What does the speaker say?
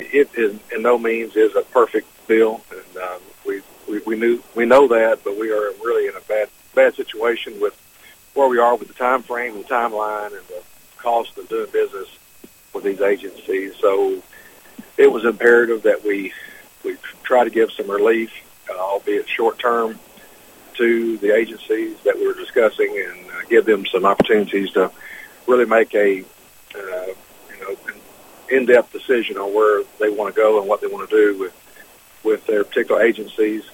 It is in no means is a perfect deal, and we know that, but we are really in a bad situation with where we are with the time frame and timeline and the cost of doing business with these agencies. So it was imperative that we try to give some relief, albeit short term, to the agencies that we were discussing, and give them some opportunities to really make a in-depth decision on where they want to go and what they want to do with their particular agencies.